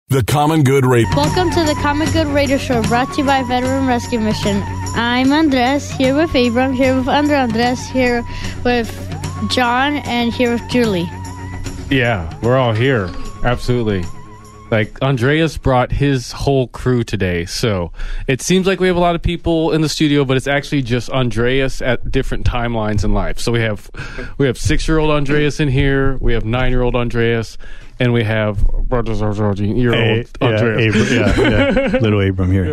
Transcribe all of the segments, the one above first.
The Common Good Radio. Welcome to the Common Good Radio Show, brought to you by Veteran Rescue Mission. I'm Andres, here with Abram, here with Andres, here with John, and here with Julie. Yeah, we're all here. Absolutely. Like, Andreas brought his whole crew today, so it seems like we have a lot of people in the studio, but it's actually just Andreas at different timelines in life. So we have 6-year-old Andreas in here, we have 9-year-old Andreas, and we have year-old Andreas. Little Abram here,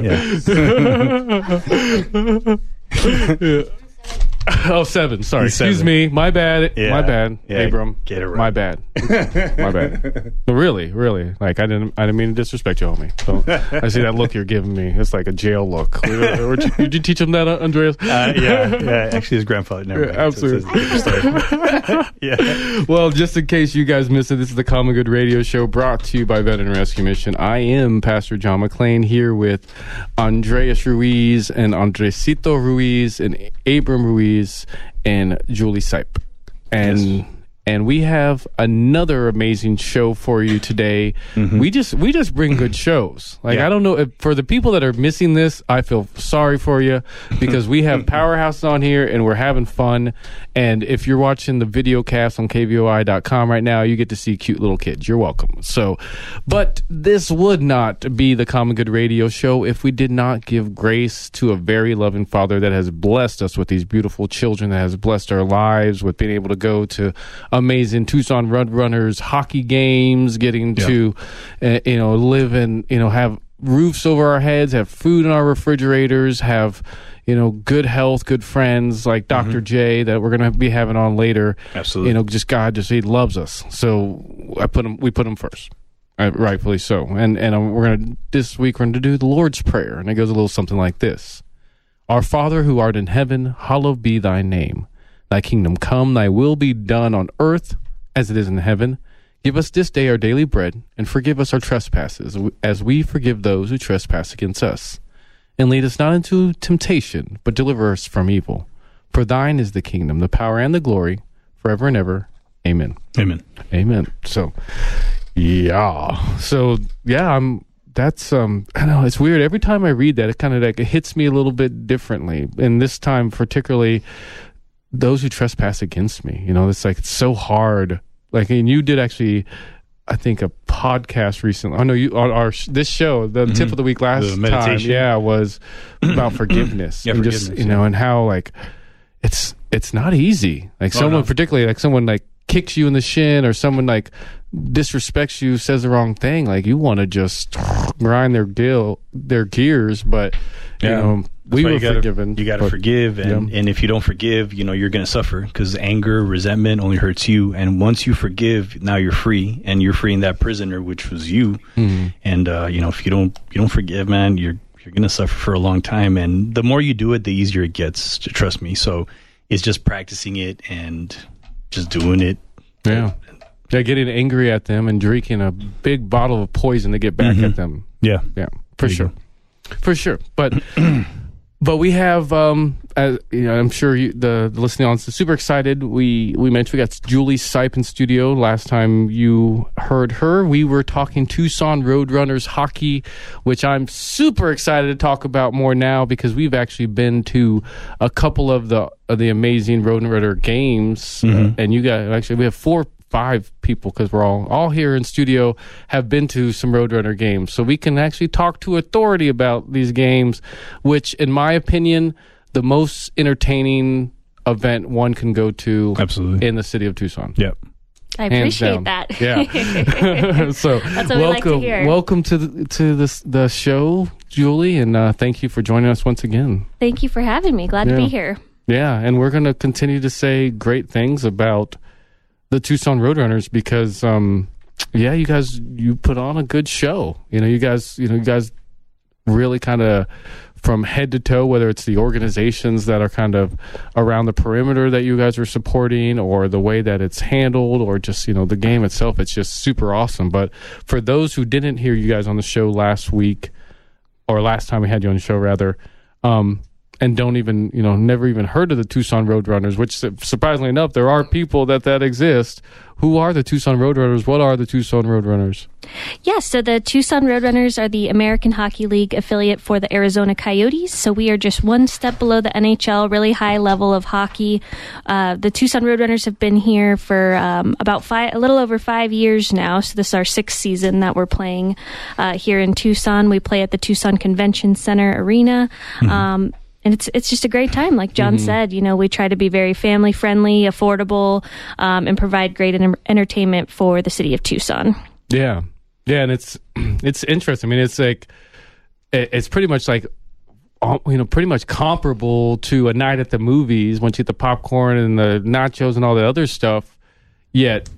yeah. Oh, 7. Sorry. Excuse me. My bad. Yeah. My bad. Yeah, Abram. get it right. My bad. My bad. But really. Like, I didn't mean to disrespect you, homie. So I see that look you're giving me. It's like a jail look. Did you teach him that, Andreas? Yeah. Actually, his grandfather never. Yeah, absolutely. Yeah. Well, just in case you guys missed it, this is the Common Good Radio Show, brought to you by Veteran Rescue Mission. I am Pastor John McClain, here with Andreas Ruiz and Andresito Ruiz and Abram Ruiz and Julie Sipe. And we have another amazing show for you today. Mm-hmm. We just bring good shows. Like, I don't know if, for the people that are missing this, I feel sorry for you, because we have Powerhouse on here and we're having fun. And if you're watching the video cast on kvoi.com right now, you get to see cute little kids. You're welcome. So, but this would not be the Common Good Radio Show if we did not give grace to a very loving Father that has blessed us with these beautiful children, that has blessed our lives with being able to go to amazing Tucson Roadrunners hockey games, getting to, live and, have roofs over our heads, have food in our refrigerators, have, good health, good friends like Dr. J that we're going to be having on later. Absolutely. God, he loves us. So we put him first. Rightfully so. And this week we're going to do the Lord's Prayer. And it goes a little something like this. Our Father who art in heaven, hallowed be thy name. Thy kingdom come, thy will be done on earth as it is in heaven. Give us this day our daily bread, and forgive us our trespasses, as we forgive those who trespass against us. And lead us not into temptation, but deliver us from evil. For thine is the kingdom, the power, and the glory, forever and ever. Amen. Amen. Amen. So, yeah. That's I know it's weird. Every time I read that, it kind of like it hits me a little bit differently. And this time, particularly, those who trespass against me, it's like, it's so hard. Like, and you did actually, I think, a podcast recently. I know you on this show, the tip of the week last time, was about forgiveness. And just, and how like it's not easy. Like particularly like someone like kicks you in the shin, or someone like disrespects you, says the wrong thing. Like, you want to just grind their gears, but we were forgiven. You got to forgive, and if you don't forgive, you're going to suffer, because anger, resentment only hurts you. And once you forgive, now you're free, and you're freeing that prisoner, which was you. Mm-hmm. And if you don't forgive, man, you're going to suffer for a long time. And the more you do it, the easier it gets. Trust me. So it's just practicing it and just doing it. Yeah. Yeah, getting angry at them and drinking a big bottle of poison to get back at them. Yeah. Yeah, for sure. For sure. But we have, I'm sure the listening audience is super excited. We mentioned we got Julie Sipe in studio. Last time you heard her, we were talking Tucson Roadrunners hockey, which I'm super excited to talk about more now, because we've actually been to a couple of the amazing Roadrunner games. And you guys, we have 5 people, because we're all here in studio, have been to some Roadrunner games. So we can actually talk to authority about these games, which, in my opinion, the most entertaining event one can go to in the city of Tucson. Yep. I appreciate that. Yeah. So that's what we like to hear. Welcome to the show, Julie, and thank you for joining us once again. Thank you for having me. Glad to be here. Yeah, and we're going to continue to say great things about the Tucson Roadrunners, because you put on a good show. You guys really kind of, from head to toe, whether it's the organizations that are kind of around the perimeter that you guys are supporting, or the way that it's handled, or just the game itself, it's just super awesome. But for those who didn't hear you guys on the show last week, or last time we had you on the show rather, don't even, never even heard of the Tucson Roadrunners, which surprisingly enough, there are people that exist. Who are the Tucson Roadrunners? What are the Tucson Roadrunners? Yes, so the Tucson Roadrunners are the American Hockey League affiliate for the Arizona Coyotes. So we are just one step below the NHL, really high level of hockey. The Tucson Roadrunners have been here for a little over 5 years now. So this is our 6th season that we're playing here in Tucson. We play at the Tucson Convention Center Arena. Mm-hmm. And it's just a great time. Like John said, we try to be very family friendly, affordable, and provide great entertainment for the city of Tucson. Yeah. Yeah. And it's interesting. I mean, it's like, it's pretty much like, pretty much comparable to a night at the movies once you get the popcorn and the nachos and all the other stuff, yet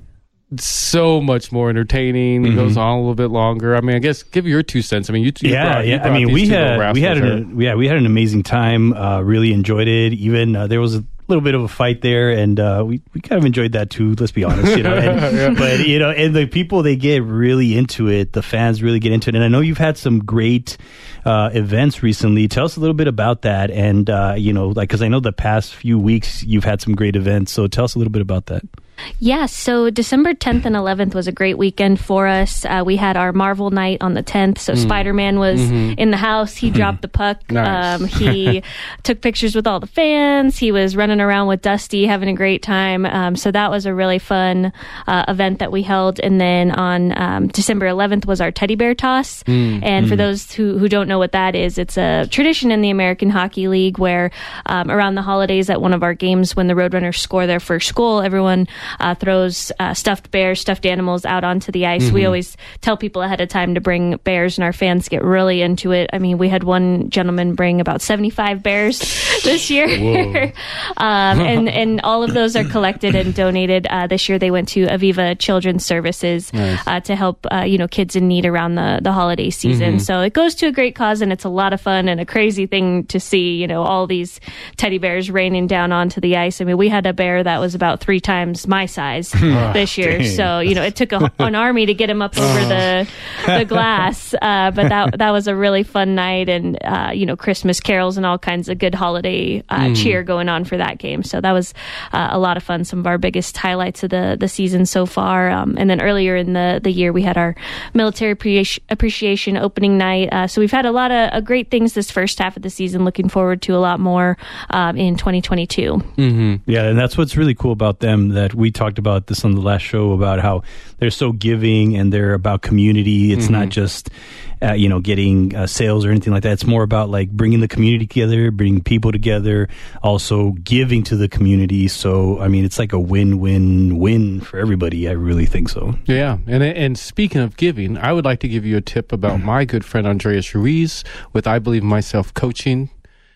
so much more entertaining. It goes on a little bit longer. I mean, I guess give your 2 cents. I mean, you brought I mean, we had an amazing time. Really enjoyed it. Even there was a little bit of a fight there, and we kind of enjoyed that too. Let's be honest, But and the people, they get really into it. The fans really get into it, and I know you've had some great events recently. Tell us a little bit about that, and because I know the past few weeks you've had some great events. So tell us a little bit about that. Yeah, so December 10th and 11th was a great weekend for us. We had our Marvel night on the 10th, so Spider-Man was in the house. He dropped the puck. Nice. He took pictures with all the fans. He was running around with Dusty, having a great time. So that was a really fun event that we held. And then on December 11th was our teddy bear toss. And for those who don't know what that is, it's a tradition in the American Hockey League where around the holidays at one of our games, when the Roadrunners score their first goal, everyone throws stuffed bears, stuffed animals out onto the ice. We always tell people ahead of time to bring bears, and our fans get really into it. I mean, we had one gentleman bring about 75 bears this year. And all of those are collected and donated. This year they went to Aviva Children's Services to help kids in need around the holiday season. So it goes to a great cause, and it's a lot of fun and a crazy thing to see, all these teddy bears raining down onto the ice. I mean, we had a bear that was about 3 times my size this year. Dang. So, it took an army to get him up over the glass. But that was a really fun night, and, Christmas carols and all kinds of good holiday cheer going on for that game. So that was a lot of fun. Some of our biggest highlights of the season so far. And then earlier in the year, we had our military appreciation opening night. So we've had a lot of great things this first half of the season. Looking forward to a lot more in 2022. Yeah, and that's what's really cool about them, that we talked about this on the last show about how they're so giving and they're about community. It's not just getting sales or anything like that. It's more about like bringing the community together, bringing people together, also giving to the community. So I mean, it's like a win-win-win for everybody. I really think so. Yeah, and speaking of giving, I would like to give you a tip about my good friend Andreas Ruiz with I Believe Myself Coaching.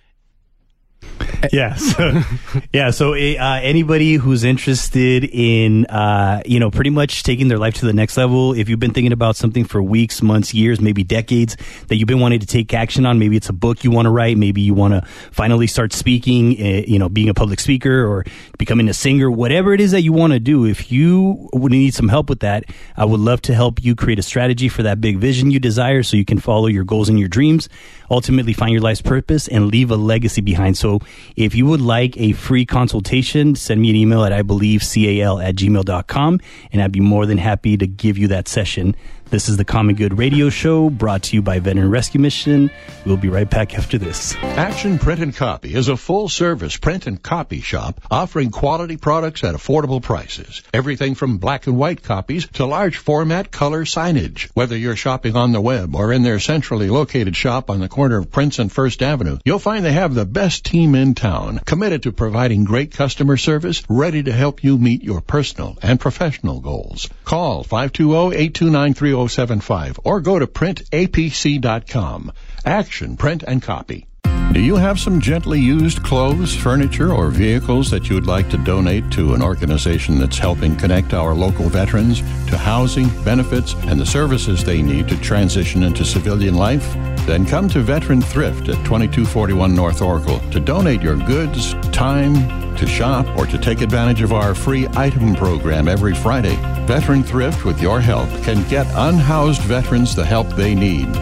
So anybody who's interested in pretty much taking their life to the next level, if you've been thinking about something for weeks, months, years, maybe decades that you've been wanting to take action on, maybe it's a book you want to write, maybe you want to finally start speaking, being a public speaker or becoming a singer, whatever it is that you want to do, if you would need some help with that, I would love to help you create a strategy for that big vision you desire so you can follow your goals and your dreams, ultimately find your life's purpose and leave a legacy behind. So if you would like a free consultation, send me an email at ibelievecal@gmail.com, and I'd be more than happy to give you that session. This is the Common Good Radio Show, brought to you by Veteran Rescue Mission. We'll be right back after this. Action Print and Copy is a full-service print and copy shop offering quality products at affordable prices. Everything from black and white copies to large format color signage. Whether you're shopping on the web or in their centrally located shop on the corner of Prince and First Avenue, you'll find they have the best team in town, committed to providing great customer service, ready to help you meet your personal and professional goals. Call 520-829-3075 or go to printapc.com. Action Print and Copy. Do you have some gently used clothes, furniture, or vehicles that you would like to donate to an organization that's helping connect our local veterans to housing, benefits, and the services they need to transition into civilian life? Then come to Veteran Thrift at 2241 North Oracle to donate your goods, time, to shop, or to take advantage of our free item program every Friday. Veteran Thrift, with your help, can get unhoused veterans the help they need.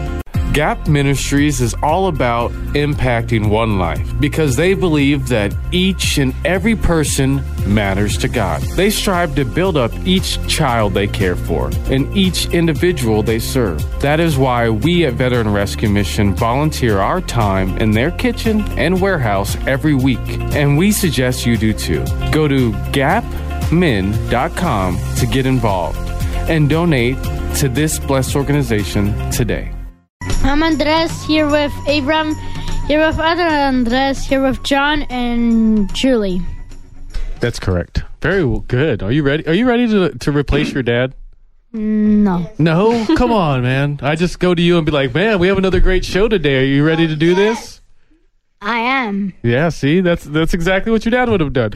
Gap Ministries is all about impacting one life because they believe that each and every person matters to God. They strive to build up each child they care for and each individual they serve. That is why we at Veteran Rescue Mission volunteer our time in their kitchen and warehouse every week, and we suggest you do too. Go to gapmin.com to get involved and donate to this blessed organization today. I'm Andres, here with Abram, here with other Andres, here with John and Julie. That's correct. Very good. Are you ready? Are you ready to replace your dad? No. No? Come on, man. I just go to you and be like, man, we have another great show today. Are you ready to do this? I am. Yeah, see? That's exactly what your dad would have done.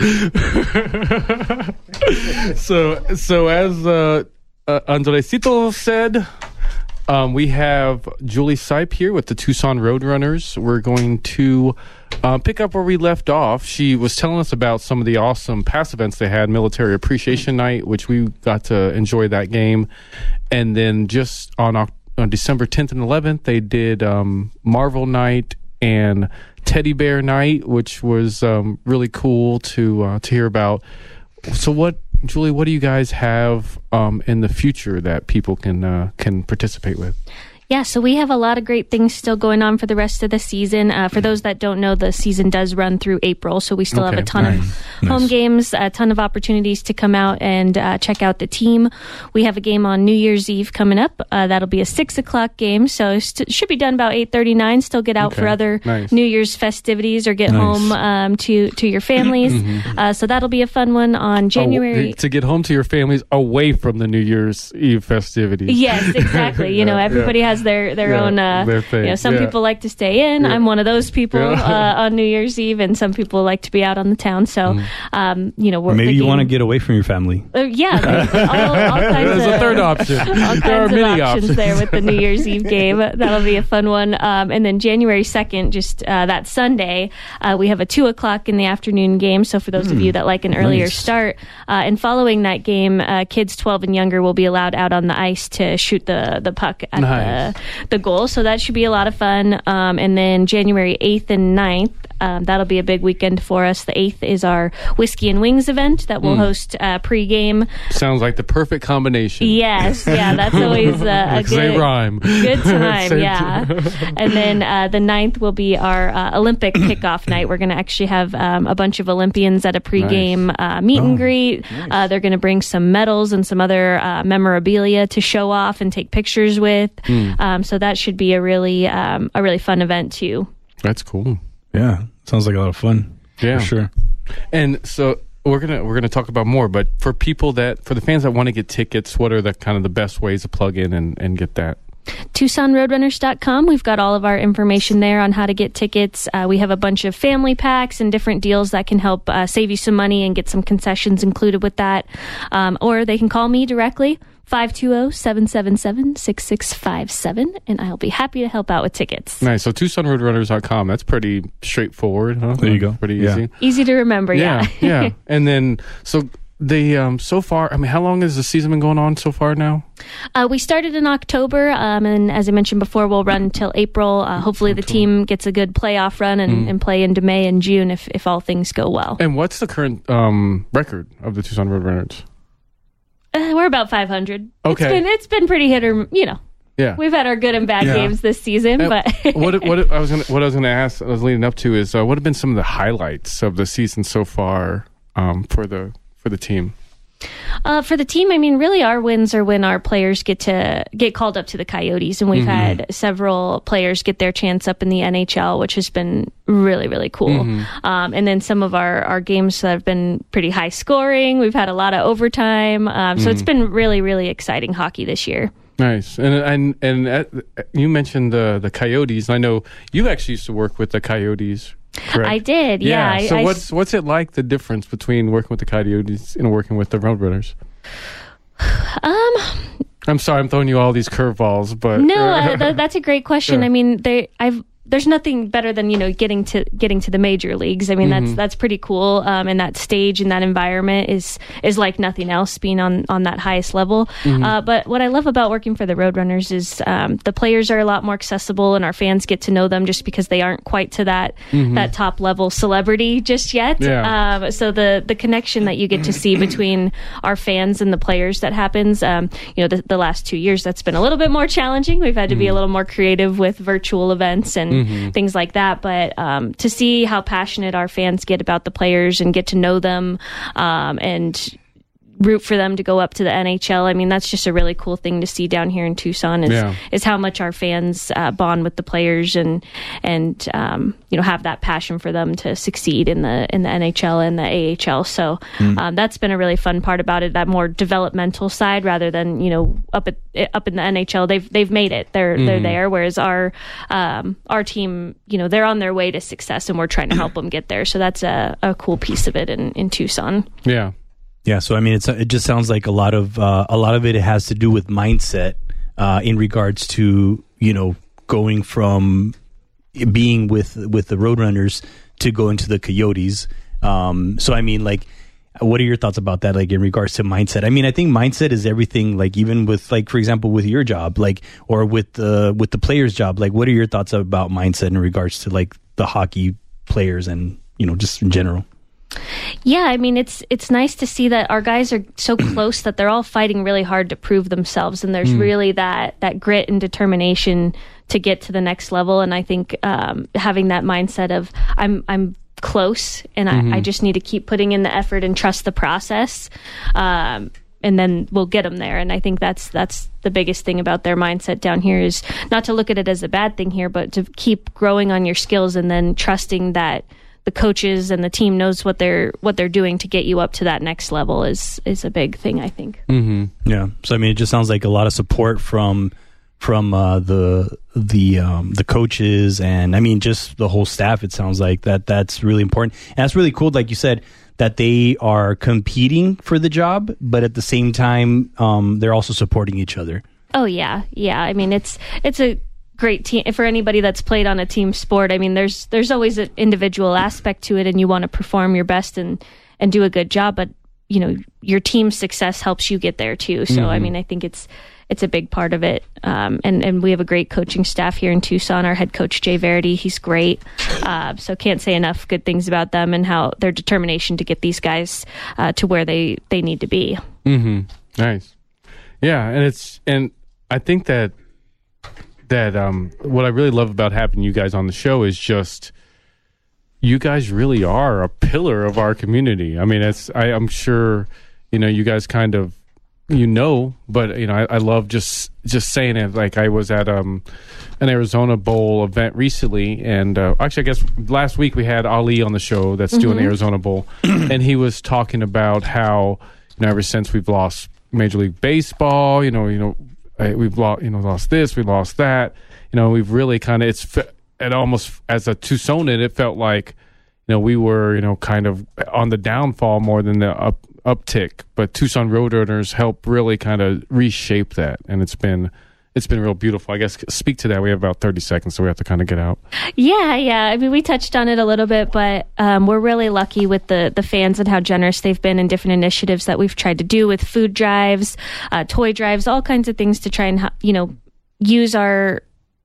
So as Andresito said, we have Julie Sipe here with the Tucson Roadrunners. We're going to pick up where we left off. She was telling us about some of the awesome past events they had, Military Appreciation Night, which we got to enjoy that game. And then just on December 10th and 11th, they did Marvel Night and Teddy Bear Night, which was really cool to hear about. So Julie, what do you guys have in the future that people can participate with? Yeah, so we have a lot of great things still going on for the rest of the season. For those that don't know, the season does run through April, so we still have a ton of home games, a ton of opportunities to come out and check out the team. We have a game on New Year's Eve coming up. That'll be a 6 o'clock game, so should be done about 8:39. Still get out for other New Year's festivities or get home to your families. So that'll be a fun one on January. To get home to your families away from the New Year's Eve festivities. Yes, exactly. Everybody has their own their thing. Some people like to stay in. I'm one of those people on New Year's Eve, and some people like to be out on the town. So maybe you want to get away from your family. All kinds There's a third option. All kinds of options there with the New Year's Eve game. That'll be a fun one. And then January 2nd, just that Sunday, we have a 2 o'clock in the afternoon game. So for those of you that like an earlier start, and following that game, kids 12 and younger will be allowed out on the ice to shoot the puck at the goal. So that should be a lot of fun. And then January 8th and 9th, that'll be a big weekend for us. The 8th is our Whiskey and Wings event that we'll host pre-game. Sounds like the perfect combination. Yes, yeah, that's always a good rhyme. Good time, yeah. And then the 9th will be our Olympic kickoff night. We're going to actually have a bunch of Olympians at a pre-game meet and greet. Nice. They're going to bring some medals and some other memorabilia to show off and take pictures with. So that should be a really fun event too. That's cool. Yeah, sounds like a lot of fun. Yeah, for sure. And so we're gonna talk about more. But for the fans that want to get tickets, what are the best ways to plug in and get that? TucsonRoadrunners.com. We've got all of our information there on how to get tickets. We have a bunch of family packs and different deals that can help save you some money and get some concessions included with that. Or they can call me directly. 520-777-6657, and I'll be happy to help out with tickets. Nice. So TucsonRoadrunners.com. That's pretty straightforward, huh? There you go. Pretty easy. Easy to remember, yeah. Yeah. And then, so the so far, how long has the season been going on so far now? We started in October, and as I mentioned before, we'll run until April. Hopefully the team gets a good playoff run and play into May and June if all things go well. And what's the current record of the Tucson Roadrunners? We're about 500. Okay. It's been pretty hit or, Yeah. We've had our good and bad games this season, but what I was going to ask, I was leading up to is what have been some of the highlights of the season so far for the team? For the team, really our wins are when our players get called up to the Coyotes, and we've had several players get their chance up in the NHL, which has been really, really cool. And then some of our games that have been pretty high scoring. We've had a lot of overtime, so it's been really, really exciting hockey this year. Nice. And you mentioned the Coyotes. I know you actually used to work with the Coyotes. Correct. I did, yeah. So what's it like, the difference between working with the Coyotes and working with the Roadrunners? I'm sorry, I'm throwing you all these curveballs, but no, that's a great question. Yeah. there's nothing better than, getting to the major leagues. I mean, that's pretty cool. And that stage and that environment is like nothing else, being on that highest level. But what I love about working for the Roadrunners is the players are a lot more accessible, and our fans get to know them just because they aren't quite to that top level celebrity just yet. Yeah. So the connection that you get to see between our fans and the players that happens, the last 2 years, that's been a little bit more challenging. We've had to be a little more creative with virtual events and things like that. But to see how passionate our fans get about the players and get to know them and root for them to go up to the NHL. I mean, that's just a really cool thing to see down here in Tucson is how much our fans bond with the players and have that passion for them to succeed in the NHL and the AHL. So that's been a really fun part about it, that more developmental side rather than, up in the NHL, they've made it. They're there. Whereas our team, they're on their way to success, and we're trying to help them get there. So that's a cool piece of it in Tucson. Yeah. Yeah, so I mean, it just sounds like a lot of it has to do with mindset in regards to going from being with the Roadrunners to going to the Coyotes. So I mean, like, what are your thoughts about that? Like in regards to mindset? I mean, I think mindset is everything. Like even with, like, for example, with your job, like, or with the player's job. Like, what are your thoughts about mindset in regards to like the hockey players and just in general? Yeah, I mean, it's nice to see that our guys are so close that they're all fighting really hard to prove themselves, and there's really that grit and determination to get to the next level. And I think having that mindset of I'm close, and I just need to keep putting in the effort and trust the process, and then we'll get them there. And I think that's the biggest thing about their mindset down here, is not to look at it as a bad thing here, but to keep growing on your skills and then trusting that the coaches and the team knows what they're doing to get you up to that next level is a big thing, I think. Yeah. So I mean, it just sounds like a lot of support from the coaches, and I mean just the whole staff. It sounds like that's really important, and that's really cool. Like you said, that they are competing for the job, but at the same time, they're also supporting each other. Oh yeah. I mean, it's a great team for anybody that's played on a team sport. I mean, there's always an individual aspect to it, and you want to perform your best and do a good job, but your team's success helps you get there too. So I mean, I think it's a big part of it. And we have a great coaching staff here in Tucson. Our head coach, Jay Verity, he's great. So can't say enough good things about them and how their determination to get these guys to where they need to be. Nice. Yeah. And I think that what I really love about having you guys on the show is just, you guys really are a pillar of our community. I mean, I'm sure, you guys kind of, but I love just saying it. Like, I was at an Arizona Bowl event recently, and actually, I guess last week we had Ali on the show that's doing the Arizona Bowl, and he was talking about how, ever since we've lost Major League Baseball, we've lost this, we lost that. We've really kind of, it almost, as a Tucsonan, it felt like, we were, kind of on the downfall more than the uptick. But Tucson Roadrunners help really kind of reshape that, and it's been real beautiful. I guess speak to that. We have about 30 seconds, so we have to kind of get out. Yeah. I mean, we touched on it a little bit, but we're really lucky with the fans and how generous they've been in different initiatives that we've tried to do with food drives, toy drives, all kinds of things to try and use our,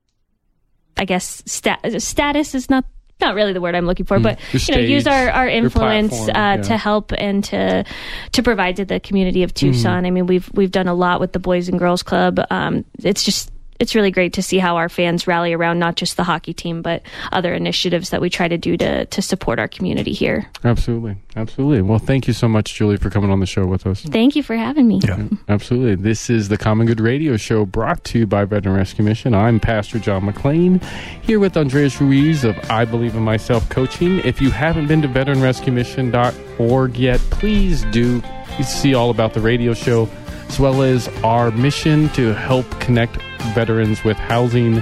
I guess, status is not really the word I'm looking for, but use our influence to help and to provide to the community of Tucson. I mean, we've done a lot with the Boys and Girls Club. It's really great to see how our fans rally around not just the hockey team, but other initiatives that we try to do to support our community here. Absolutely. Well, thank you so much, Julie, for coming on the show with us. Thank you for having me. Yeah, absolutely. This is the Common Good Radio Show, brought to you by Veteran Rescue Mission. I'm Pastor John McClain, here with Andreas Ruiz of I Believe in Myself Coaching. If you haven't been to veteranrescuemission.org yet, please do. You see all about the radio show, as well as our mission to help connect veterans with housing,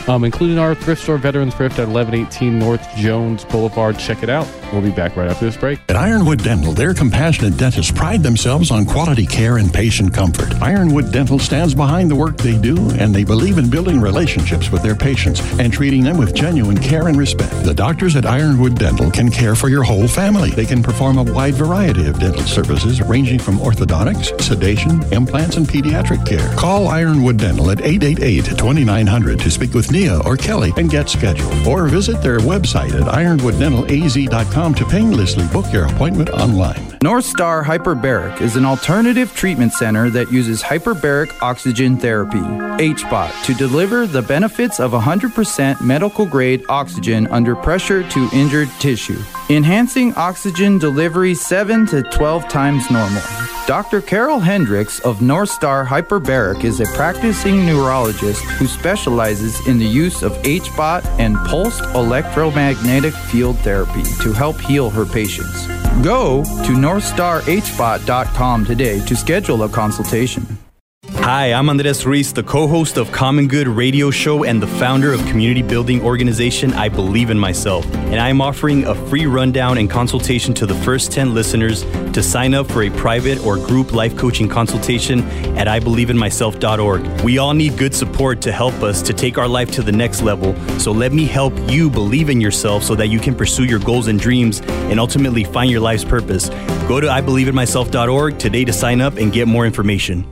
including our thrift store, Veterans Thrift at 1118 North Jones Boulevard. Check it out. We'll be back right after this break. At Ironwood Dental, their compassionate dentists pride themselves on quality care and patient comfort. Ironwood Dental stands behind the work they do, and they believe in building relationships with their patients and treating them with genuine care and respect. The doctors at Ironwood Dental can care for your whole family. They can perform a wide variety of dental services ranging from orthodontics, sedation, implants, and pediatric care. Call Ironwood Dental at 888-2900 to speak with Nia or Kelly and get scheduled. Or visit their website at ironwooddentalaz.com to painlessly book your appointment online. North Star Hyperbaric is an alternative treatment center that uses hyperbaric oxygen therapy, HBOT, to deliver the benefits of 100% medical-grade oxygen under pressure to injured tissue, enhancing oxygen delivery 7 to 12 times normal. Dr. Carol Hendricks of North Star Hyperbaric is a practicing neurologist who specializes in the use of HBOT and pulsed electromagnetic field therapy to help heal her patients. Go to northstarhbot.com today to schedule a consultation. Hi, I'm Andres Ruiz, the co-host of Common Good Radio Show and the founder of community building organization I Believe in Myself. And I'm offering a free rundown and consultation to the first 10 listeners to sign up for a private or group life coaching consultation at IBelieveInMyself.org. We all need good support to help us to take our life to the next level. So let me help you believe in yourself so that you can pursue your goals and dreams and ultimately find your life's purpose. Go to IBelieveInMyself.org today to sign up and get more information.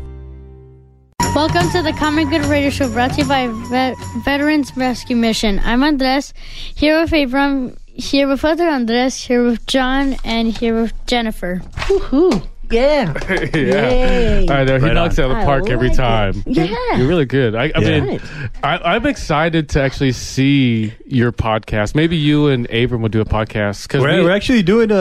Welcome to the Common Good Radio Show, brought to you by Veterans Rescue Mission. I'm Andres, here with Abram, here with other Andres, here with John, and here with Jennifer. Woohoo! Yeah. Yeah. I know. He knocks it out of the park every time. Yeah. You're really good. I mean, I'm excited to actually see your podcast. Maybe you and Abram will do a podcast. Cause we're actually doing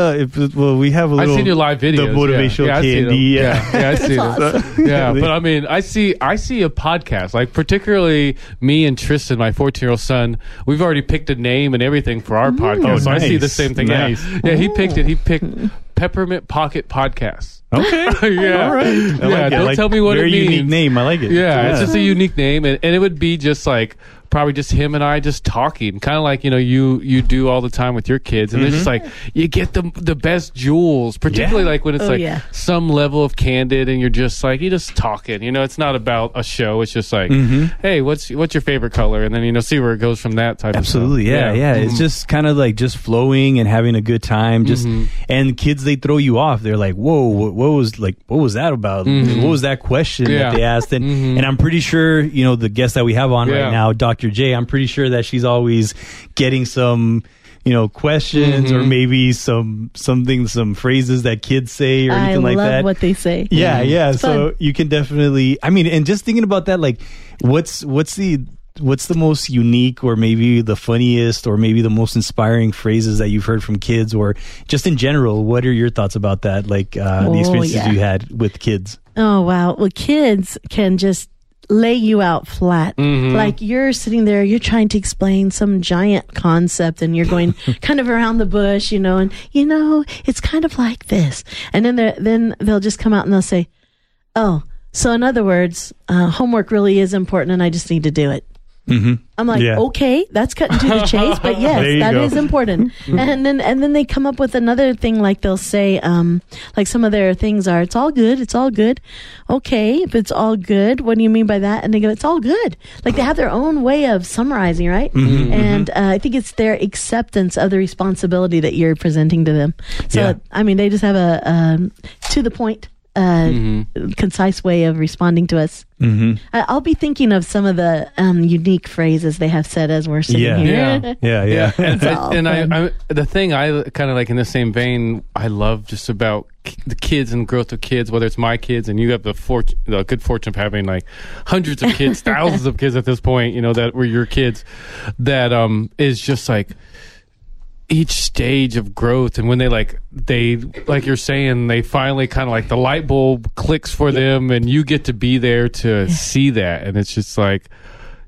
we have a little... I've seen your live videos. The motivational candy. Yeah, I see them. Awesome. Yeah, but I mean, I see a podcast. Like, particularly me and Tristan, my 14-year-old son, we've already picked a name and everything for our podcast. So nice. I see the same thing. Nice. Yeah, he picked it. He picked Peppermint Pocket Podcast. Okay. Yeah. All right. Don't tell me what it means. Very unique name. I like it. Yeah, it's just a unique name. And it would be just like probably just him and I just talking. Kind of like, you do all the time with your kids. And it's just like you get the best jewels, particularly like when it's some level of candid and you're just like, you're just talking. It's not about a show. It's just like, hey, what's your favorite color? And then, see where it goes from that type Absolutely, of stuff. Yeah. It's just kind of like just flowing and having a good time. And kids, they throw you off. They're like, whoa, what was that about? What was that question that they asked? And I'm pretty sure, the guest that we have on right now, Dr. J, I'm pretty sure that she's always getting some, questions or maybe some phrases that kids say or anything like that. I love what they say. Yeah. It's So fun. you can definitely, and just thinking about that, like, what's the most unique or maybe the funniest or maybe the most inspiring phrases that you've heard from kids, or just in general, what are your thoughts about that? Like the experiences you had with kids? Oh, wow. Well, kids can just lay you out flat. Like you're sitting there, you're trying to explain some giant concept and you're going kind of around the bush, and it's kind of like this. And then they'll just come out and they'll say, oh, so in other words, homework really is important and I just need to do it. I'm like, okay, that's cutting to the chase, but yes, that is important. And then they come up with another thing, like they'll say, like some of their things are, it's all good. Okay, if it's all good, what do you mean by that? And they go, it's all good. Like they have their own way of summarizing, right? And I think it's their acceptance of the responsibility that you're presenting to them. So, they just have a to the point, concise way of responding to us. I'll be thinking of some of the unique phrases they have said as we're sitting here. Yeah. And I the thing I kind of like in the same vein, I love just about the kids and growth of kids, whether it's my kids and you have the good fortune of having like hundreds of kids, thousands of kids at this point, that were your kids, that is just like each stage of growth. And when they like you're saying, they finally kind of like the light bulb clicks for them and you get to be there to see that. And it's just like,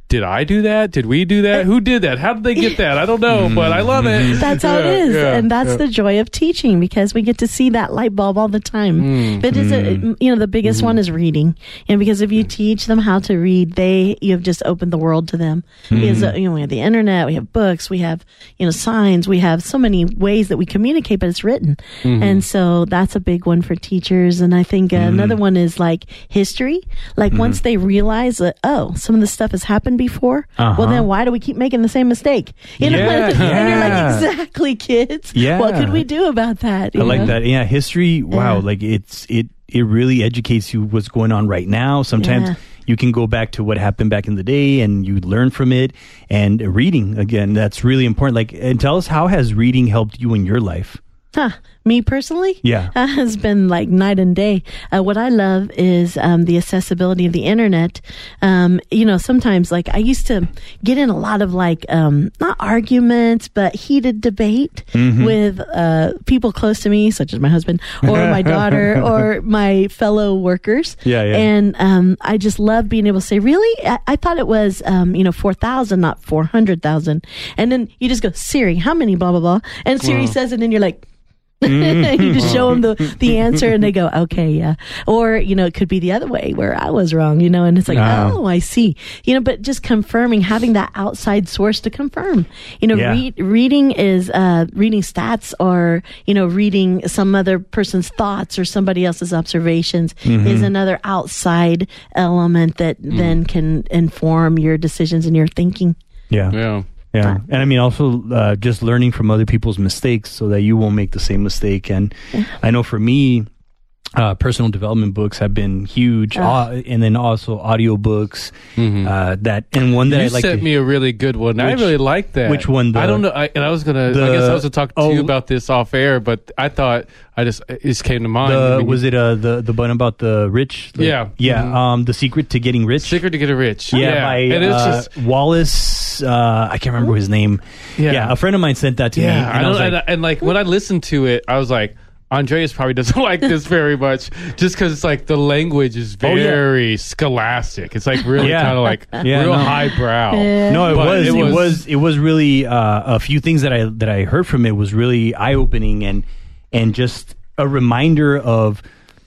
did I do that? Did we do that? Who did that? How did they get that? I don't know, but I love it. That's how it is. Yeah, and that's the joy of teaching, because we get to see that light bulb all the time. But the biggest one is reading. And because if you teach them how to read, you have just opened the world to them. Because, we have the internet, we have books, we have, signs, we have so many ways that we communicate, but it's written. And so that's a big one for teachers. And I think another one is like history. Like once they realize that, some of the stuff has happened before, well then why do we keep making the same mistake? And you're like, exactly, kids. Yeah. What could we do about that? I like that. Yeah, history. Wow, like it really educates you what's going on right now. Sometimes you can go back to what happened back in the day and you learn from it. And reading, again, that's really important. Like, and tell us, how has reading helped you in your life? Me personally? Yeah. Has been like night and day. What I love is the accessibility of the internet. Sometimes like I used to get in a lot of like, not arguments, but heated debate with people close to me, such as my husband or my daughter or my fellow workers. Yeah. And I just love being able to say, really? I thought it was, 4,000, not 400,000. And then you just go, Siri, how many, blah, blah, blah. And Siri says, and then you're like, you just show them the answer and they go, okay, yeah. Or, it could be the other way where I was wrong, and it's like, oh, I see. But just confirming, having that outside source to confirm. Reading is reading stats or, reading some other person's thoughts or somebody else's observations is another outside element that then can inform your decisions and your thinking. Yeah. And I mean, also just learning from other people's mistakes so that you won't make the same mistake. And I know for me, personal development books have been huge, and then also audiobooks. And one that you I like. You sent me a really good one. I really like that. Which one? I don't know. I was gonna talk to you about this off air, but I thought it just came to mind. Was it the one about the rich? The Secret to Getting Rich. Secret to Getting Rich. By and it's just Wallace. I can't remember his name. A friend of mine sent that to me. And when I listened to it, I was like, Andreas probably doesn't like this very much, just because it's like the language is very scholastic. It's like really kind of like real highbrow. No, it was really a few things that I heard from it was really eye opening and just a reminder of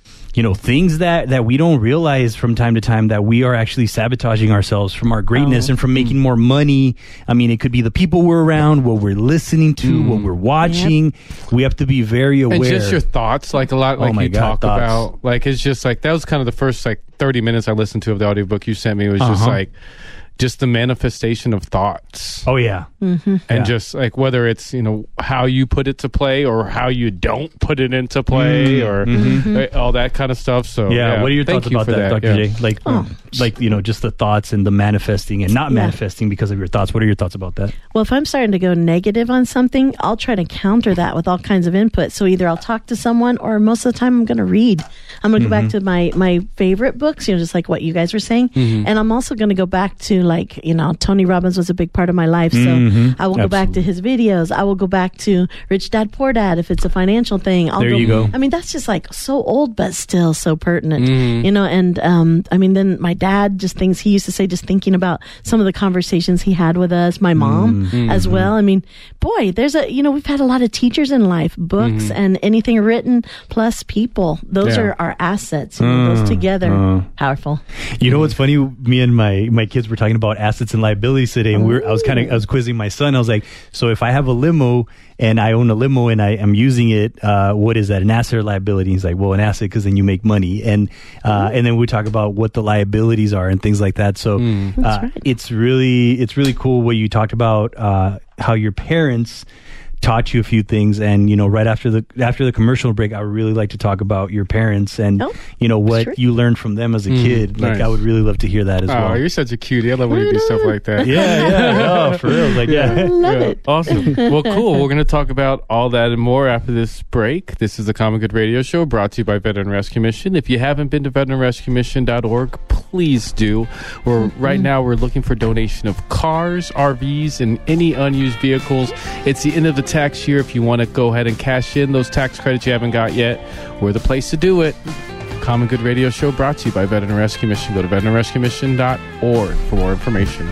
things that we don't realize from time to time, that we are actually sabotaging ourselves from our greatness and from making more money. I mean, it could be the people we're around, what we're listening to, what we're watching. We have to be very aware. And just your thoughts, like a lot, like you talk about. Like, it's just like, that was kind of the first 30 minutes I listened to of the audiobook you sent me. It was just like, just the manifestation of thoughts. Oh, yeah. And just like whether it's, how you put it to play or how you don't put it into play or all that kind of stuff. So, what are your thoughts about that, Dr. J? Like, just the thoughts and the manifesting and not manifesting because of your thoughts. What are your thoughts about that? Well, if I'm starting to go negative on something, I'll try to counter that with all kinds of input. So either I'll talk to someone or most of the time I'm going to read. I'm going to go back to my favorite books, just like what you guys were saying. And I'm also going to go back to Tony Robbins was a big part of my life. So I will go back to his videos. I will go back to Rich Dad Poor Dad if it's a financial thing. You go. I mean, that's just like so old, but still so pertinent, and I mean, then my dad, just things he used to say, just thinking about some of the conversations he had with us, my mom as well. I mean, boy, there's we've had a lot of teachers in life, books and anything written plus people. Those are our assets. Those together, powerful. You know what's funny? Me and my kids were talking about assets and liabilities today, and I was quizzing my son. I was like, so if I have a limo and I own a limo and I am using it, what is that, an asset or liability? He's like, well, an asset because then you make money, and then we talk about what the liabilities are and things like that. So it's really cool what you talked about, how your parents taught you a few things, and right after the commercial break, I would really like to talk about your parents and what you learned from them as a kid. Like, I would really love to hear that as well. Oh, you're such a cutie. I love when you do stuff like that. Yeah, for real. Like, I love it. Awesome. Well, cool. We're going to talk about all that and more after this break. This is the Common Good Radio Show, brought to you by Veteran Rescue Mission. If you haven't been to veteranrescuemission.org, please do. Right now we're looking for donation of cars, RVs, and any unused vehicles. It's the end of the tax year. If you want to go ahead and cash in those tax credits you haven't got yet, we're the place to do it. Common Good Radio Show, brought to you by Veteran Rescue Mission. Go to veteranrescuemission.org for more information.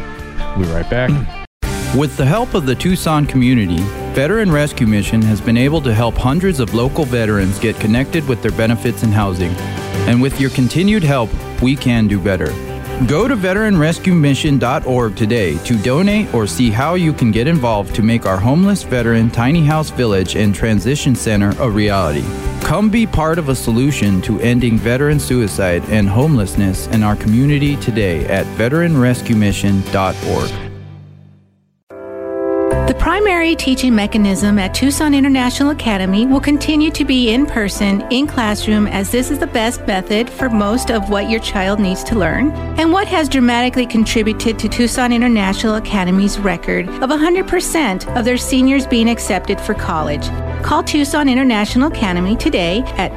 We'll be right back. With the help of the Tucson community, Veteran Rescue Mission has been able to help hundreds of local veterans get connected with their benefits and housing. And with your continued help, we can do better. Go to veteranrescuemission.org today to donate or see how you can get involved to make our homeless veteran tiny house village and transition center a reality. Come be part of a solution to ending veteran suicide and homelessness in our community today at veteranrescuemission.org. The primary teaching mechanism at Tucson International Academy will continue to be in person, in classroom, as this is the best method for most of what your child needs to learn, and what has dramatically contributed to Tucson International Academy's record of 100% of their seniors being accepted for college. Call Tucson International Academy today at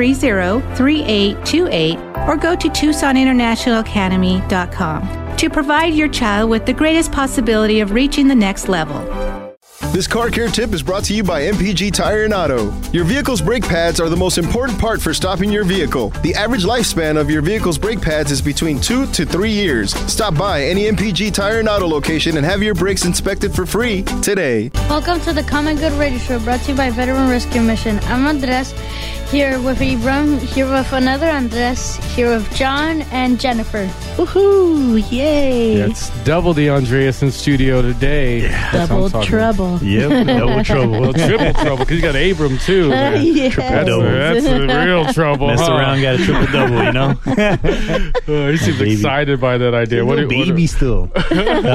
230-3828 or go to TucsonInternationalAcademy.com to provide your child with the greatest possibility of reaching the next level. This car care tip is brought to you by MPG Tire and Auto. Your vehicle's brake pads are the most important part for stopping your vehicle. The average lifespan of your vehicle's brake pads is between 2 to 3 years. Stop by any MPG Tire and Auto location and have your brakes inspected for free today. Welcome to the Common Good Radio Show, brought to you by Veteran Rescue Mission. I'm Andres, here with Ibram, here with another Andres, here with John and Jennifer. Woohoo! Yay! Yeah, it's double the Andreas in studio today. Yeah. Double trouble. Yep, double trouble. Well, triple trouble, because you got Abram, too. Man. Yes. That's the real trouble. Mess around, got a triple double, you know? He seems excited by that idea. What baby still. But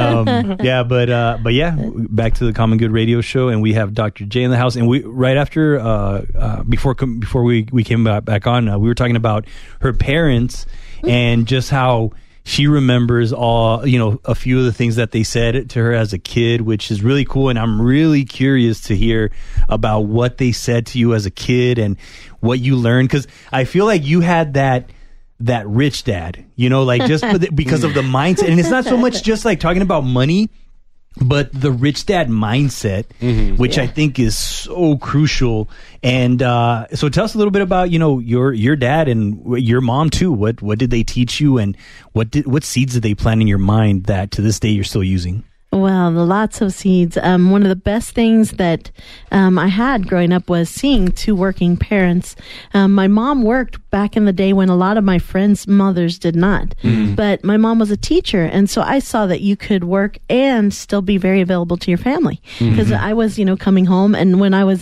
back to the Common Good Radio Show, and we have Dr. J in the house. And we right after, before we came back on, we were talking about her parents and just how she remembers a few of the things that they said to her as a kid, which is really cool. And I'm really curious to hear about what they said to you as a kid and what you learned. Because I feel like you had that rich dad, like just because of the mindset. And it's not so much just like talking about money, but the rich dad mindset, which I think is so crucial. And so tell us a little bit about, your dad and your mom too. What did they teach you, and what seeds did they plant in your mind that to this day you're still using? Well, lots of seeds. One of the best things that I had growing up was seeing two working parents. My mom worked back in the day when a lot of my friends' mothers did not. But my mom was a teacher, and so I saw that you could work and still be very available to your family. Because I was, coming home, and when I was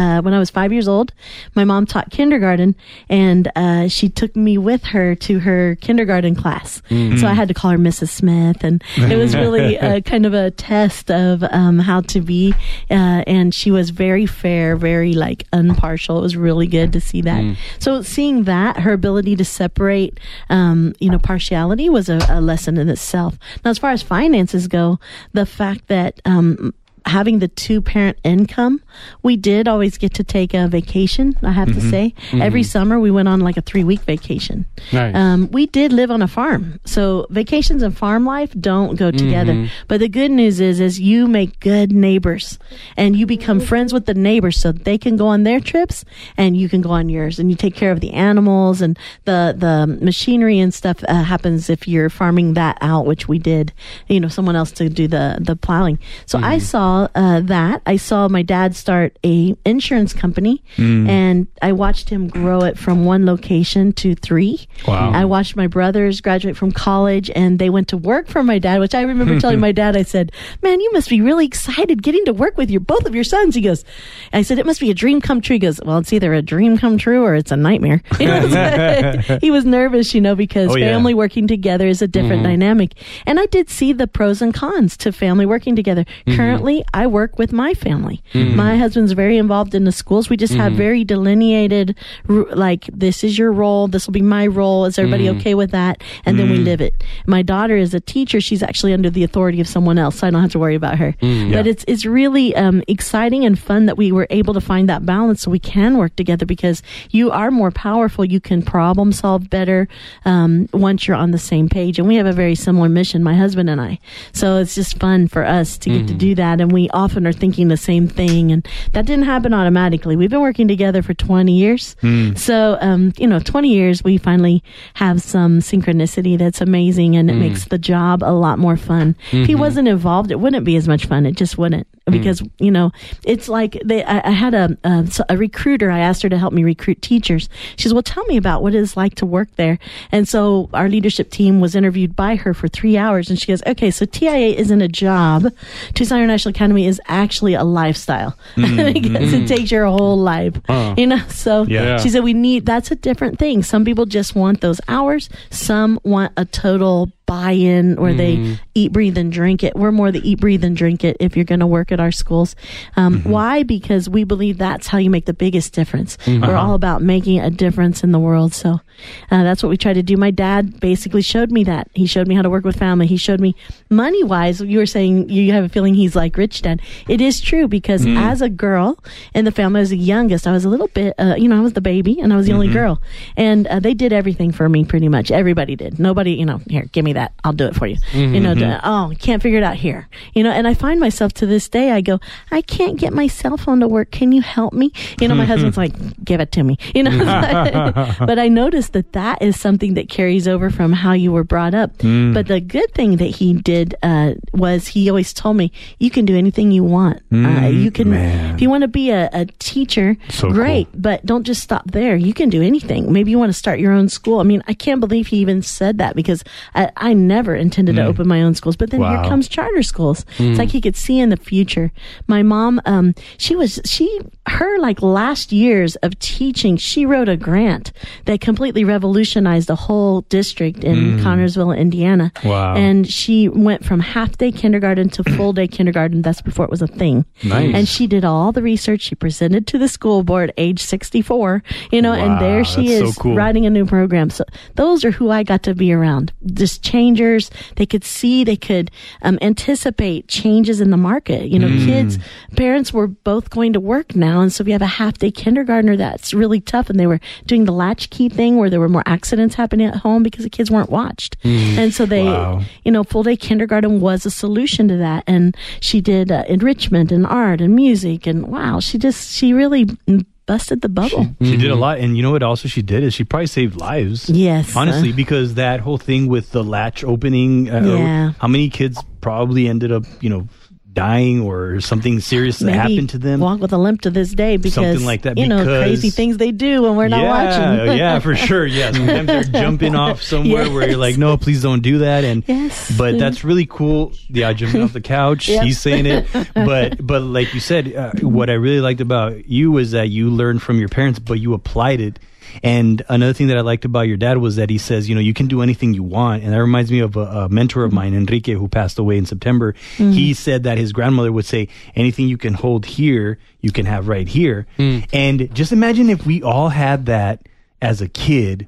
5 years old, my mom taught kindergarten, and she took me with her to her kindergarten class. So I had to call her Mrs. Smith, and it was really kind of a test of how to be, and she was very fair, very impartial. It was really good to see that. So seeing that, her ability to separate partiality was a lesson in itself. Now, as far as finances go, the fact that having the two-parent income, we did always get to take a vacation, I have to say. Every summer, we went on a 3-week vacation. Nice. We did live on a farm. So vacations and farm life don't go together. But the good news is you make good neighbors, and you become friends with the neighbors so they can go on their trips and you can go on yours. And you take care of the animals, and the machinery and stuff happens if you're farming that out, which we did, someone else to do the plowing. So I saw that. I saw my dad start a insurance company, and I watched him grow it from 1 location to 3. Wow. I watched my brothers graduate from college, and they went to work for my dad, which I remember telling my dad, I said, man, you must be really excited getting to work with both of your sons. He goes, I said, it must be a dream come true. He goes, well, it's either a dream come true or it's a nightmare. He was nervous, because family working together is a different dynamic. And I did see the pros and cons to family working together. Currently, I work with my family. My husband's very involved in the schools. We just have very delineated, this is your role, this will be my role. Is everybody okay with that? And then we live it. My daughter is a teacher. She's actually under the authority of someone else, so I don't have to worry about her. But it's really exciting and fun that we were able to find that balance so we can work together, because you are more powerful. You can problem solve better once you're on the same page. And we have a very similar mission, my husband and I. So it's just fun for us to get to do that. And and we often are thinking the same thing, and that didn't happen automatically. We've been working together for 20 years. So, 20 years, we finally have some synchronicity that's amazing, and it makes the job a lot more fun. If he wasn't involved, it wouldn't be as much fun. It just wouldn't. Because, it's like I had a recruiter. I asked her to help me recruit teachers. She says, well, tell me about what it's like to work there. And so our leadership team was interviewed by her for 3 hours. And she goes, okay, so TIA isn't a job. Tucson International Academy is actually a lifestyle because it takes your whole life. So she said, that's a different thing. Some people just want those hours. Some want a total buy-in where they eat, breathe, and drink it. We're more the eat, breathe, and drink it if you're going to work at our schools. Why? Because we believe that's how you make the biggest difference. We're all about making a difference in the world. So that's what we try to do. My dad basically showed me that. He showed me how to work with family. He showed me money-wise. You were saying you have a feeling he's like Rich Dad. It is true because as a girl in the family, I was the youngest. I was a little bit, I was the baby and I was the only girl. And they did everything for me pretty much. Everybody did. Nobody, here, give me that. I'll do it for you. Can't figure it out here. And I find myself to this day, I go, I can't get my cell phone to work. Can you help me? My husband's like, give it to me. But I noticed that is something that carries over from how you were brought up. But the good thing that he did was he always told me, you can do anything you want. You can, if you want to be a teacher, great, but don't just stop there. You can do anything. Maybe you want to start your own school. I mean, I can't believe he even said that because I never intended to open my own schools, but then here comes charter schools. It's like he could see in the future. My mom, her last years of teaching, she wrote a grant that completely revolutionized the whole district in Connersville, Indiana. Wow. And she went from half day kindergarten to full day kindergarten. That's before it was a thing. Nice. And she did all the research. She presented to the school board, age 64, and there she is writing a new program. So those are who I got to be around. Just changers. They could see, they could anticipate changes in the market. Kids, parents were both going to work now. And so we have a half day kindergartner that's really tough. And they were doing the latchkey thing where there were more accidents happening at home because the kids weren't watched. And so they, full day kindergarten was a solution to that. And she did enrichment and art and music. And she really busted the bubble. She did a lot. And you know what also she did is she probably saved lives. Yes. Honestly, because that whole thing with the latch opening, how many kids probably ended up, dying or something serious that happened to them. Walk with a limp to this day because something like that. Crazy things they do when we're not watching. Yeah, for sure. Yeah, sometimes they're jumping off somewhere where you're like, no, please don't do that. And but that's really cool. Yeah, jumping off the couch. He's saying it. But like you said, what I really liked about you was that you learned from your parents, but you applied it. And another thing that I liked about your dad was that he says, you can do anything you want. And that reminds me of a mentor of mine, Enrique, who passed away in September. He said that his grandmother would say, anything you can hold here, you can have right here. And just imagine if we all had that as a kid.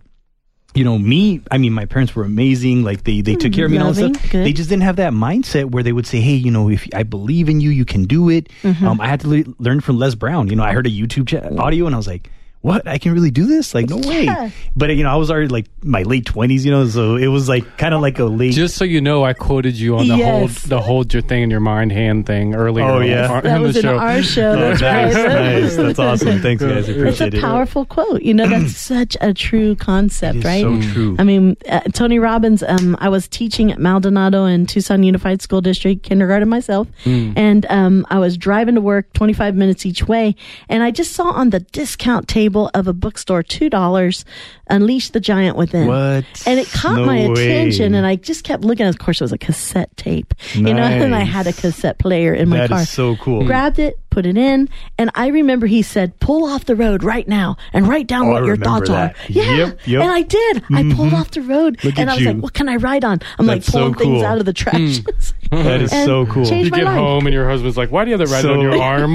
My parents were amazing. Like they took care of me and all that stuff. Good. They just didn't have that mindset where they would say, hey, if I believe in you, you can do it. I had to learn from Les Brown. I heard a YouTube audio and I was like, what? I can really do this? Like, no way. But, I was already like my late 20s, so it was like kind of like a late. Just so you know, I quoted you on the hold your thing in your mind hand thing earlier. Oh, yeah. That was in our show. That's right. Nice. That's awesome. Thanks, guys. I appreciate it. It's a powerful quote. That's such a true concept, right? So true. I mean, Tony Robbins, I was teaching at Maldonado in Tucson Unified School District kindergarten myself. And I was driving to work 25 minutes each way. And I just saw on the discount table of a bookstore, $2, Unleash the Giant Within. What? And it caught my attention, and I just kept looking. Of course, it was a cassette tape, and I had a cassette player in my car. That is so cool. Grabbed it, put it in, and I remember he said, pull off the road right now and write down what your thoughts are. Yeah, yep. And I did. I pulled off the road, and I was like, what can I write on? I'm like pulling things out of the trash. That is so cool. You get home, and your husband's like, why do you have that right on your arm?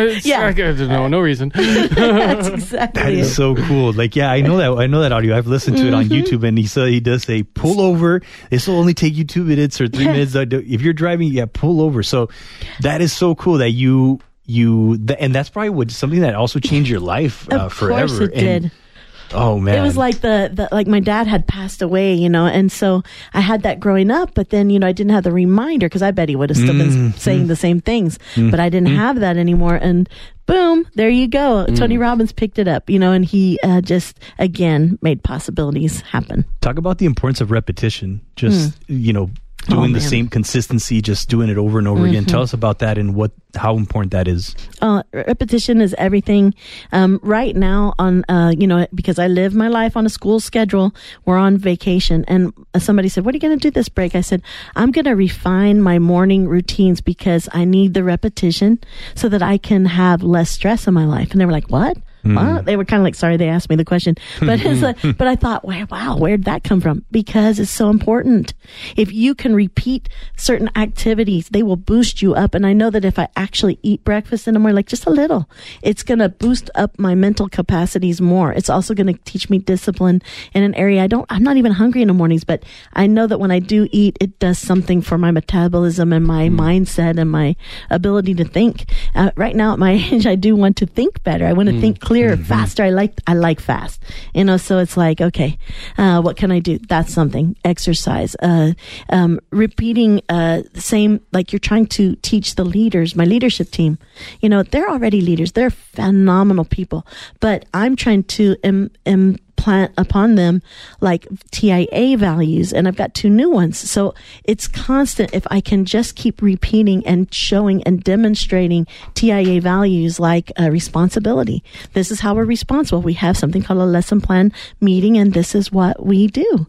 No reason. That's exactly That is so cool. Like, I know that audio. I've listened to it on YouTube, and he does say, pull over. This will only take you 2 minutes or 3 minutes. If you're driving, pull over. So that is so cool that and that's probably something that also changed your life forever. Of course it did. Oh man. It was like like my dad had passed away, and so I had that growing up, but then, I didn't have the reminder because I bet he would have still been saying the same things, but I didn't have that anymore. And boom, there you go. Tony Robbins picked it up, and he just, again, made possibilities happen. Talk about the importance of repetition. Just, doing the same consistency, just doing it over and over again. Tell us about that and how important that is. Repetition is everything. Right now on, because I live my life on a school schedule, we're on vacation, and somebody said, what are you going to do this break? I said, I'm going to refine my morning routines because I need the repetition so that I can have less stress in my life. And they were like, what? They were kind of like, sorry, they asked me the question, but it's like, but I thought, wow, where'd that come from? Because it's so important. If you can repeat certain activities, they will boost you up. And I know that if I actually eat breakfast in the morning, like just a little, it's going to boost up my mental capacities more. It's also going to teach me discipline in an area I'm not even hungry in the mornings, but I know that when I do eat, it does something for my metabolism and my mindset and my ability to think. Right now at my age, I do want to think better. I want to think clearer, faster. I like fast, so it's like, okay, what can I do? That's something. Exercise, repeating, same, like you're trying to teach the leaders, my leadership team, they're already leaders. They're phenomenal people, but I'm trying to implant upon them like TIA values, and I've got 2 new ones. So it's constant. If I can just keep repeating and showing and demonstrating TIA values like responsibility. This is how we're responsible. We have something called a lesson plan meeting, and this is what we do.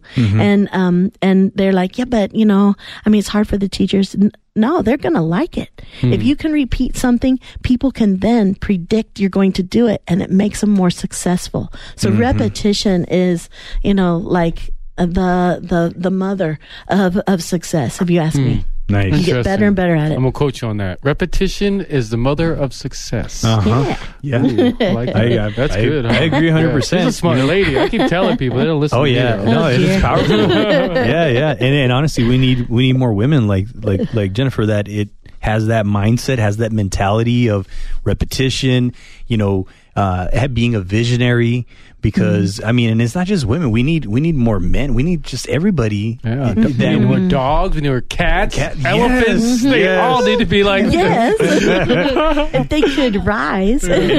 And they're like, yeah, but it's hard for the teachers. No, they're going to like it. If you can repeat something, people can then predict you're going to do it, and it makes them more successful. So repetition is, like the mother of success, if you ask me. Nice. You get better and better at it. I'm going to quote you on that. Repetition is the mother of success. Yeah. Ooh, I like that. That's good. Huh? I agree 100%. She's a smart lady. I keep telling people. They don't listen to me. No, it's powerful. Yeah. And honestly, we need more women like Jennifer that it has that mindset, has that mentality of repetition, being a visionary. Because and it's not just women. We need more men. We need just everybody. Yeah, we need more dogs. We need more cats, elephants. Yes. They all need to be like yes. If they could rise,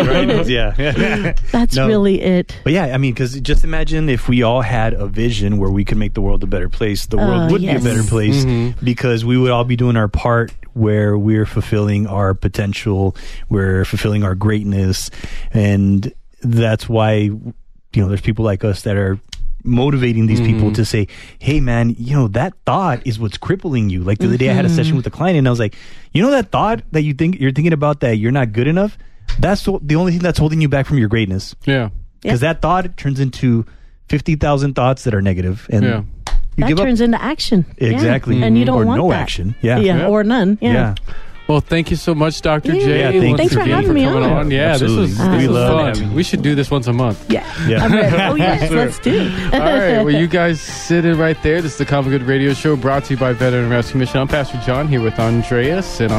yeah, that's really it. But yeah, because just imagine if we all had a vision where we could make the world a better place. The world would be a better place because we would all be doing our part where we're fulfilling our potential, we're fulfilling our greatness, and that's why. There's people like us that are motivating these people to say, hey man, that thought is what's crippling you. Like the other day I had a session with a client and I was like, that thought that you're thinking about that you're not good enough, that's the only thing that's holding you back from your greatness. Yeah. Because that thought turns into 50,000 thoughts that are negative, and that turns into action. Exactly. And you don't want no that. action. Or none. Yeah. Well, thank you so much, Dr. J. Thanks for having me on. Yeah, absolutely. This was fun. We should do this once a month. Yeah. I'm ready. Oh, yes, let's do it. All right. Well, you guys sit in right there. This is the Common Good Radio Show brought to you by Veteran Rescue Mission. I'm Pastor John here with Andreas and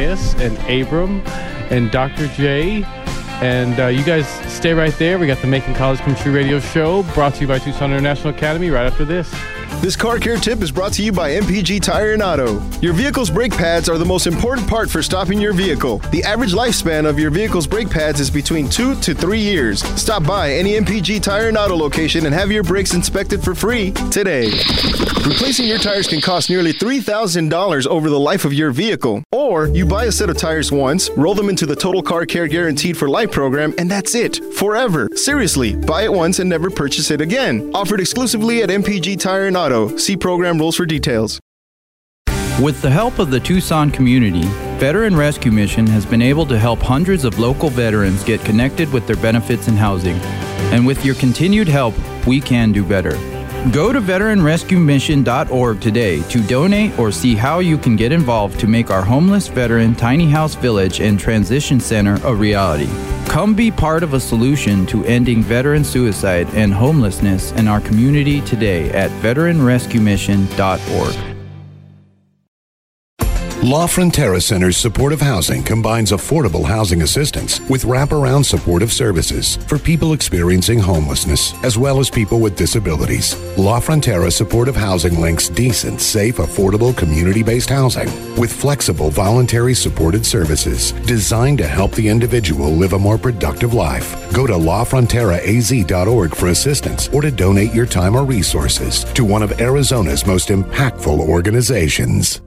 Abram and Dr. J. And you guys stay right there. We got the Making College Come True Radio Show brought to you by Tucson International Academy right after this. This car care tip is brought to you by MPG Tire and Auto. Your vehicle's brake pads are the most important part for stopping your vehicle. The average lifespan of your vehicle's brake pads is between 2 to 3 years. Stop by any MPG Tire and Auto location and have your brakes inspected for free today. Replacing your tires can cost nearly $3,000 over the life of your vehicle. Or you buy a set of tires once, roll them into the Total Car Care Guaranteed for Life program, and that's it, forever. Seriously, buy it once and never purchase it again. Offered exclusively at MPG Tire and Auto. See program rules for details. With the help of the Tucson community, Veteran Rescue Mission has been able to help hundreds of local veterans get connected with their benefits and housing. And with your continued help, we can do better. Go to veteranrescuemission.org today to donate or see how you can get involved to make our homeless veteran tiny house village and transition center a reality. Come be part of a solution to ending veteran suicide and homelessness in our community today at veteranrescuemission.org. La Frontera Center's supportive housing combines affordable housing assistance with wraparound supportive services for people experiencing homelessness, as well as people with disabilities. La Frontera supportive housing links decent, safe, affordable, community-based housing with flexible, voluntary supported services designed to help the individual live a more productive life. Go to lafronteraaz.org for assistance or to donate your time or resources to one of Arizona's most impactful organizations.